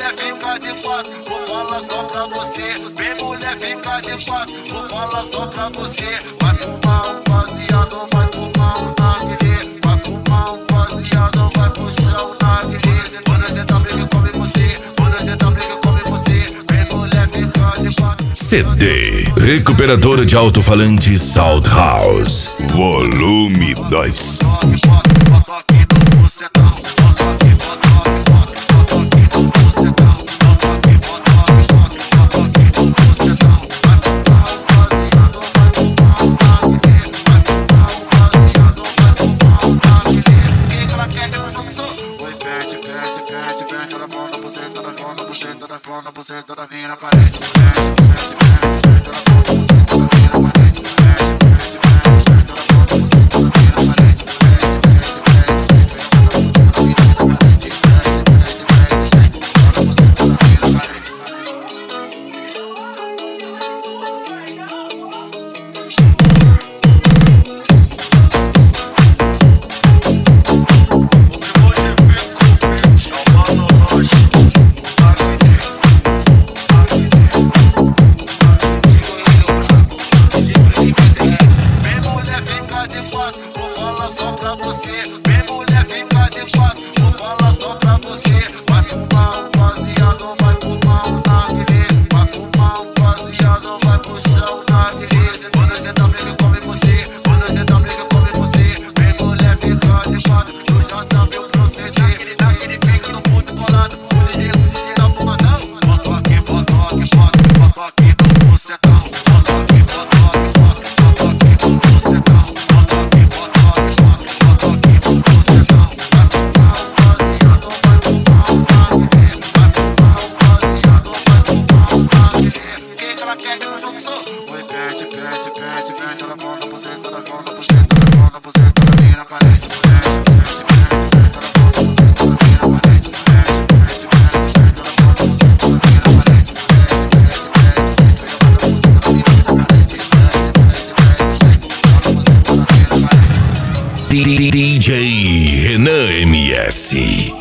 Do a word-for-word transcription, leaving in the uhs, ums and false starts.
mulher fica de quatro, vou falar só pra você. Vem mulher fica de quatro, vou falar só pra você. Vai fumar um baseado, vai fumar um narguilé. Vai fumar um baseado, vai puxar um narguilé. Quando você tá briga, come você. Quando você tá briga, come você. Vem mulher fica de quatro. C D Recuperador de alto-falante Sound House Volume dois. Na buceta da mina carente, carente, carente, carente, na ponta da buceta da mina carente, carente, carente, carente, na ponta da buceta da mina carente, carente, carente, carente, carente, na buceta da mina carente. Vou falar só pra você. Vem mulher fica de quatro, vou falar só pra você. Vai fumar um baseado, vai fumar um narguilé. Vai fumar um baseado, vai puxar um narguilé. Quando você tá briga, come você. Quando você tá briga, come você. Vem mulher fica de quatro, tu já sabe o proceder. Naquele pica do puto colado, o D J, o D J tá fumadão. Bota aqui, bota aqui, bota, bota aqui no bucetão. Bota aqui, bota aqui, bota, bota aqui no bucetão. Oi, pede, pede, pede, pede na mão da buceta, na mão da buceta, na mão da buceta da mina carente. Pede, pede, pede, pede na mão da buceta da mina carente. Pede, pede, pede, pede na mão da buceta da mina carente. Pede, pede, pede, pede na mão da buceta da mina carente. Pede, pede, pede, pede na mão da buceta da mina carente. D J Renan M S